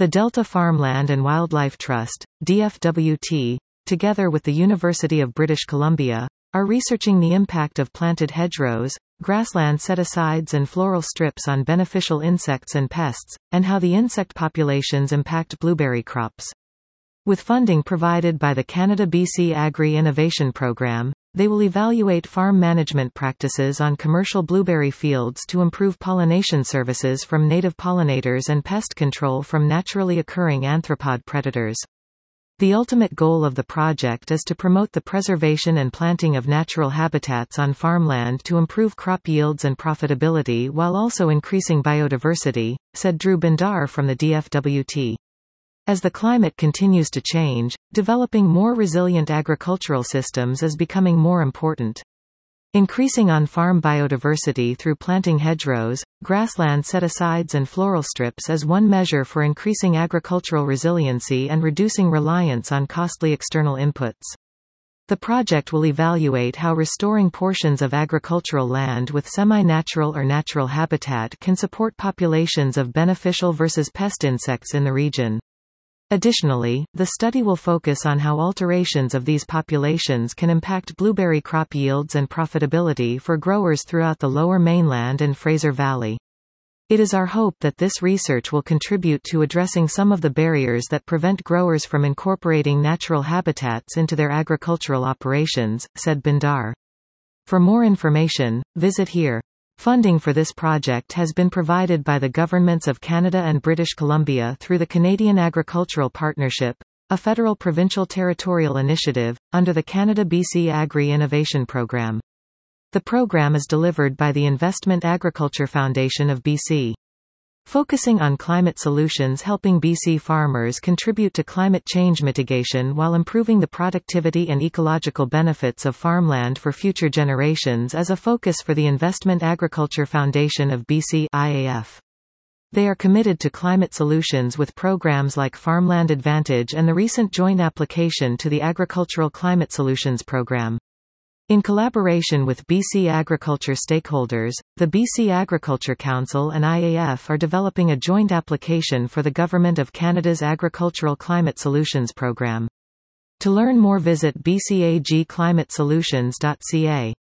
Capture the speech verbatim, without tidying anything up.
The Delta Farmland and Wildlife Trust, D F W T, together with the University of British Columbia, are researching the impact of planted hedgerows, grassland set-asides and floral strips on beneficial insects and pests, and how the insect populations impact blueberry crops. With funding provided by the Canada B C Agri-Innovation Programme, they will evaluate farm management practices on commercial blueberry fields to improve pollination services from native pollinators and pest control from naturally occurring arthropod predators. The ultimate goal of the project is to promote the preservation and planting of natural habitats on farmland to improve crop yields and profitability while also increasing biodiversity, said Drew Bindar from the D F W T. As the climate continues to change, developing more resilient agricultural systems is becoming more important. Increasing on-farm biodiversity through planting hedgerows, grassland set-asides and floral strips is one measure for increasing agricultural resiliency and reducing reliance on costly external inputs. The project will evaluate how restoring portions of agricultural land with semi-natural or natural habitat can support populations of beneficial versus pest insects in the region. Additionally, the study will focus on how alterations of these populations can impact blueberry crop yields and profitability for growers throughout the Lower Mainland and Fraser Valley. It is our hope that this research will contribute to addressing some of the barriers that prevent growers from incorporating natural habitats into their agricultural operations, said Bindar. For more information, visit here. Funding for this project has been provided by the governments of Canada and British Columbia through the Canadian Agricultural Partnership, a federal provincial territorial initiative, under the Canada B C Agri-Innovation Programme. The program is delivered by the Investment Agriculture Foundation of B C. Focusing on climate solutions, helping B C farmers contribute to climate change mitigation while improving the productivity and ecological benefits of farmland for future generations is a focus for the Investment Agriculture Foundation of B C I A F. They are committed to climate solutions with programs like Farmland Advantage and the recent joint application to the Agricultural Climate Solutions Program. In collaboration with B C agriculture stakeholders, the B C Agriculture Council and I A F are developing a joint application for the Government of Canada's Agricultural Climate Solutions Program. To learn more, visit b c a g climate solutions dot c a.